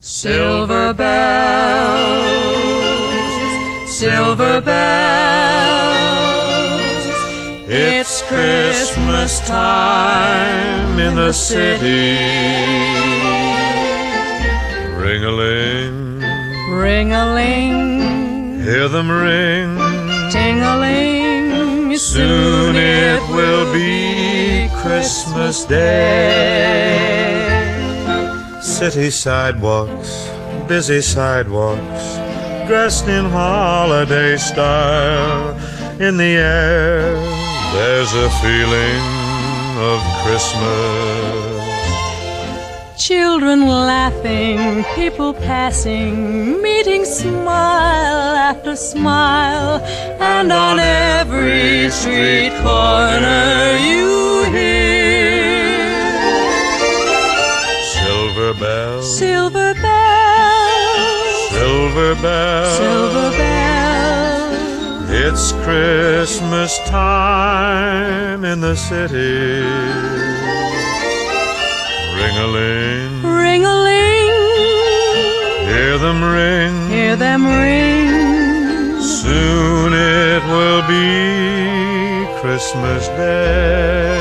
Silver bells, silver bells, it's Christmas time in the city. Ring-a-ling, Ring-a-ling, hear them ring. ting-a-ling, Soon it will be Christmas Day. City sidewalks, busy sidewalks, dressed in holiday style. In the air, there's a feeling of Christmas. Children laughing, people passing, meeting smile after smile, and on every street corner you hear Silver bells, silver bells, silver bells, silver bells. it's Christmas time in the city. Ring-a-ling, Ring-a-ling, hear them ring. hear them ring. Soon it will be Christmas Day.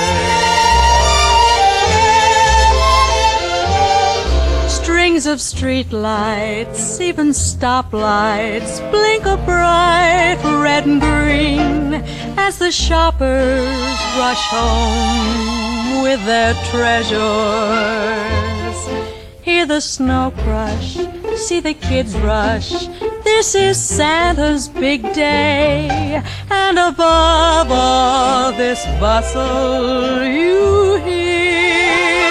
Strings of street lights, even stoplights, blink a bright red and green as the shoppers rush home with their treasures. Hear the snow crush, see the kids rush. This is Santa's big day, and above all this bustle you hear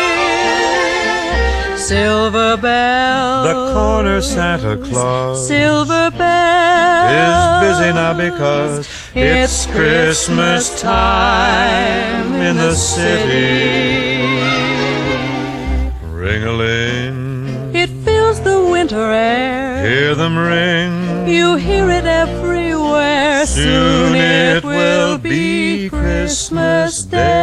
silver bells. The corner Santa Claus Silver bells is busy now because it's Christmas time in the city. Ring-a-ling, It fills the winter air. hear them ring. You hear it everywhere. Soon it will be Christmas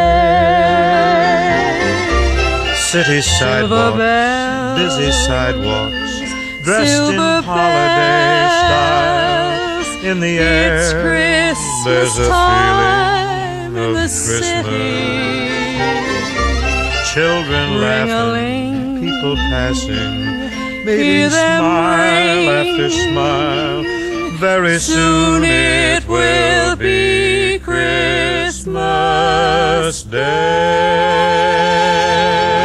Day. City sidewalks, bells, busy sidewalks, dressed in silver holiday style. bells. In the air, It's Christmas there's a time feeling in of the Christmas. city. Children laughing, Ring-a-ling, people passing, hear meeting them smile after ring. smile. Very soon it will be Christmas Day.